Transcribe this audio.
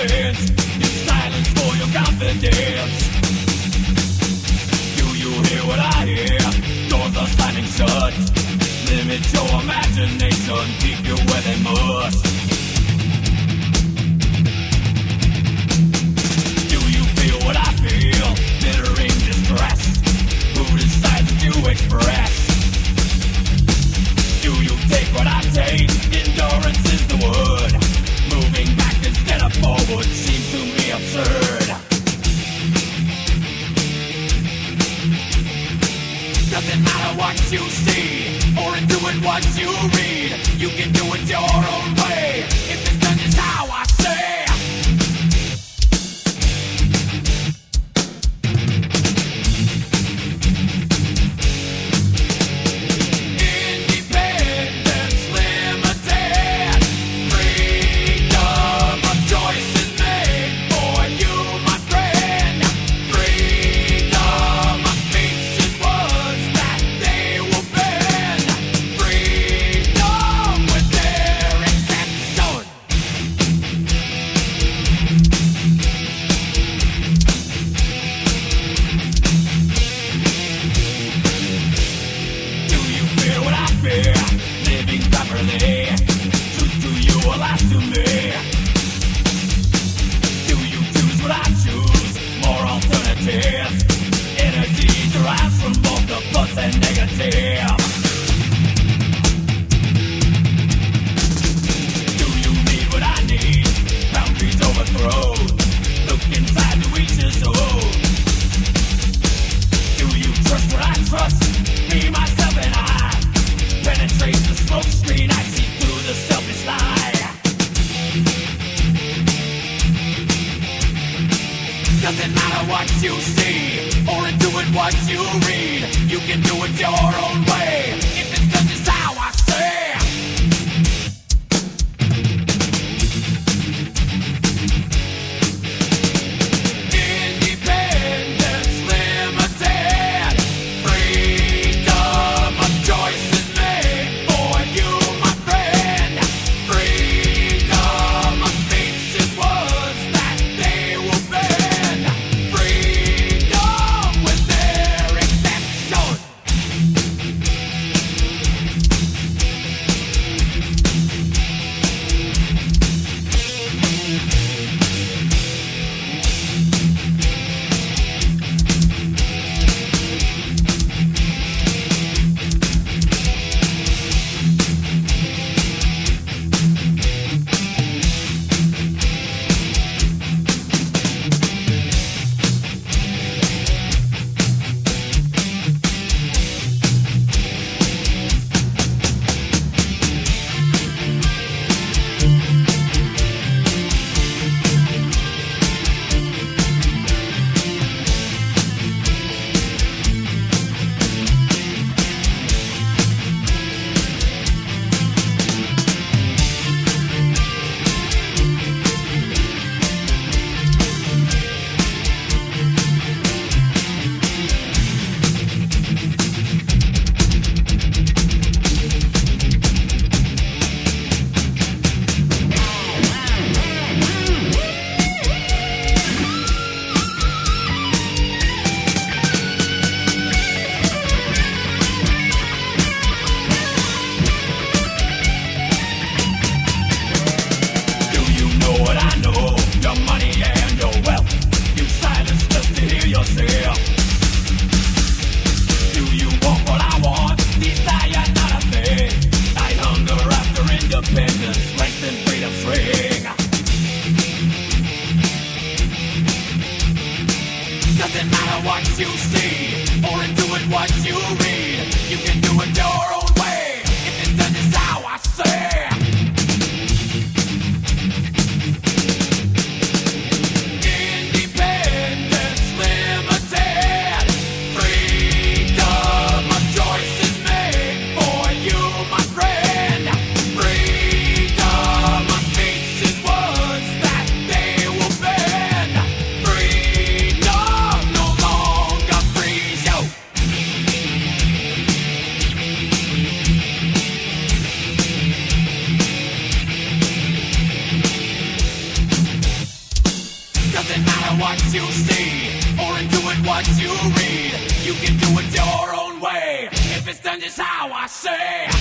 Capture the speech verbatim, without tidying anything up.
silence. Use silence for your confidence. Do you hear what I hear? Doors are slamming shut. Limit your imagination, keep you where they must. Do you feel what I feel? Bittering distress. Who decides to express? Do you take what I take? Endurance is the word. Moving back instead of forward seems to me absurd. Doesn't matter what you see, or doing what you read. You can do it your own way. If it's done is how I say. Independence limited. Freedom of choice is made for you, my friend. Freedom of speech is words that they will bend. Freedom with their exception. Do you fear what I fear? Living properly. Truth to you or lies to me? Do you choose what I choose? More alternative. Energy derives from both the plus and negative. Do you need what I need? Boundaries overthrown. Look inside to each his own. Do you trust what I trust? Me, myself, and I penetrate the smoke screen. I see through the selfish lie. Doesn't matter what you see, or doing what you read. You can do it your own way. If it's done just how I say. Independence limited. Freedom of choice is made for you, my friend. Freedom of speech is words that they will bend. Freedom with their exception. Do you know what I know? Your money and your wealth. You silence just to hear yourself. Do you want what I want? Desire not a thing. I hunger after independence, strength and freedom swing. Doesn't matter what you see, or doing what you read. You can do it your own way. If it's done just how I say. Independence limited. Freedom of choice is made for you, my friend. Freedom of speech is words that they will bend. Freedom no longer freeze what you see, or in doing what you read. You can do it your own way, if it's done just how I say.